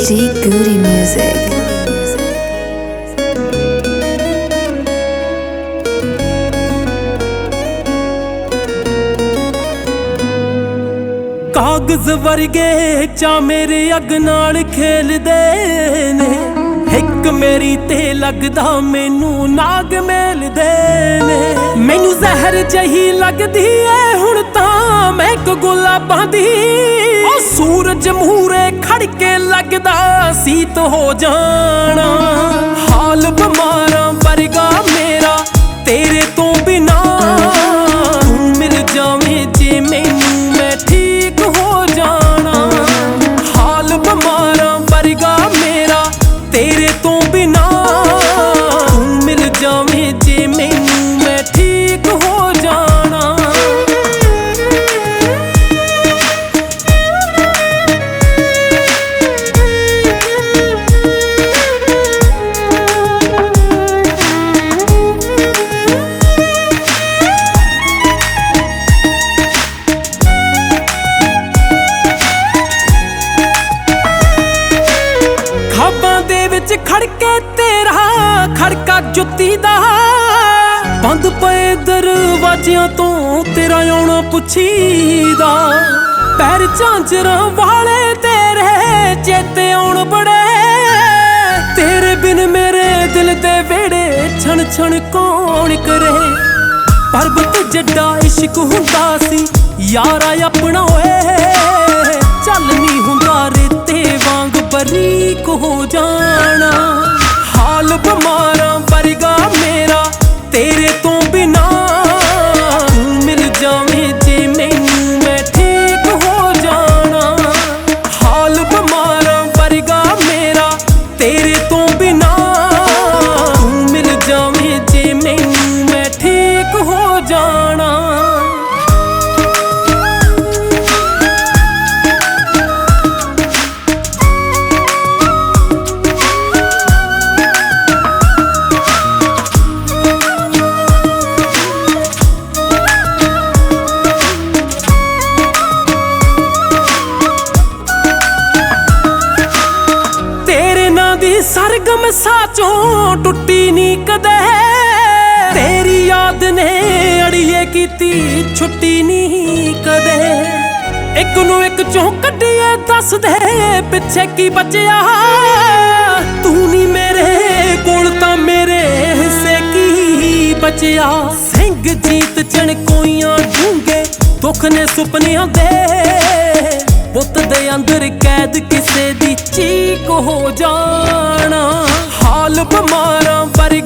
G Goody Music. कागज वर्गे चा मेरे अग नाल खेलदे ने, एक मेरी ते लगदा मैनू नाग मेलदे ने। मैनू जहर जही लगदी है हुण तां मैं गुलाबां दी, ओ सूरज मूरे खड़के लगदा सीत हो जाना। हाल बमारां वर्गा मेरा तेरे तो बिना, तू मिल जावे जे मैनू मैं ठीक हो जाना। हाल बमारां वर्गा मेरा तेरे तो बिना, तू मिल जावे जे मैनू मैं ठीक हो जाना। खड़के तेरा खड़का जुत्ती दा, बंद पे दरवाजियां तो तेरा आउणा पुछीदा। पैर झांझरां वाले तेरे चेते आउण बड़े, तेरे बिन मेरे दिल दे वेड़े छण छण कौन करे। पर्वत जड्डा इश्क हुंदा सी यारा अपना होए, चल नी हुंदा रेते वांग बरीक हो जाना। हाल बमारां वर्गा मेरा तेरे तो बिना, तू मिल जावे जे मैनू मैं ठीक हो जाना। हाल बमारां वर्गा मेरा तेरे तो बिना, तू मिल जावे जे मैनू मैं ठीक हो जाना। सरगम साचों टुट्टी नी कदे, तेरी याद ने अड़िए कीती छुट्टी नी कदे। एक नू एक चों कड्डिए दस दे पिछे की बचया, तू नी मेरे कोल तां मेरे हिस्से की बचया। सिंह जीत चणकोइयां ढूंगे दुख ने सुपनियां दे, पुत दे अंदर कैद किसे दी चीक हो जाना। हाल बमारां वर्गा